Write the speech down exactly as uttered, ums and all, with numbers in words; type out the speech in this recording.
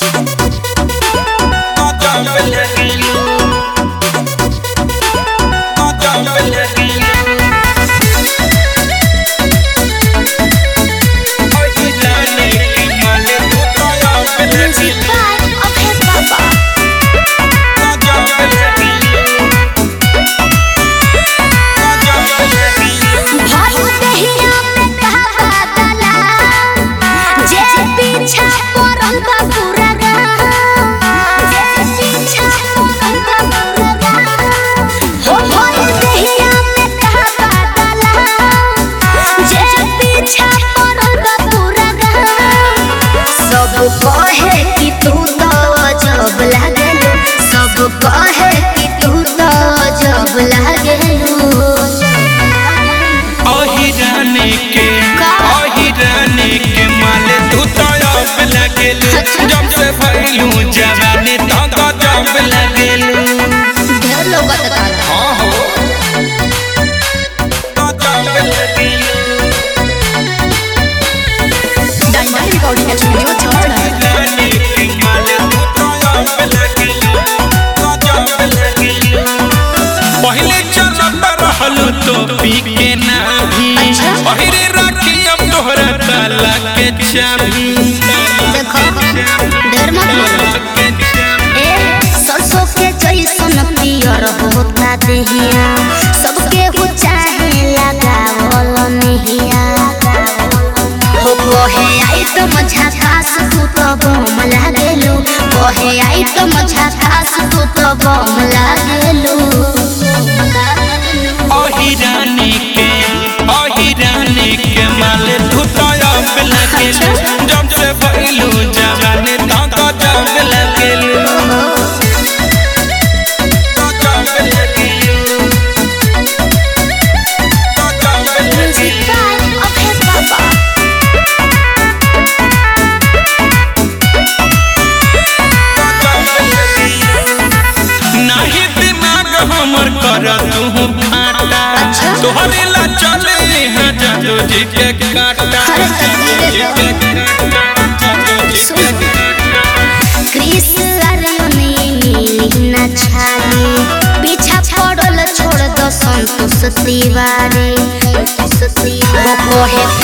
कहे कि तू तो जब लागेलू, सब कहे कि तू तो जब लागेलू। ओहिराने के ओहिराने के माल तू तो जब लागेलू, जब से फैलू जवानी तो तो जब लागेलू। ढेर लोग बता हां हो तो जब लागेलू। डायमंड रिकॉर्डिंग के स्टूडियो छोड़ना पहले चलत रहलू तो पी के ना भी पहिरे राखी अब तोहरा ताला के चाबी। देखो डर मत बोलो ए सरसों के जैसन पियर होता देहिया, सबके हो चाहे लगावल नहिया। हो कहे आई तो मझा खास तू तो बम लागेलू, कहे आई तो मझा खास तू तो बम लागेलू। ओहिराने के ओहिराने के माल तू तो अब लागेलू, जब से फैलू जवानी तो तो जब लागेलू। तो जब लागेलू तो जब लागेलू। नाही दिमाग हमर कर तू फाटा, तोहरे ला चले यहाँ जादू जी के काटा। क्रिस अरनी नीली न छाली, पीछा पड़ल छोड़ दो संतोष तिवारी। वो कहे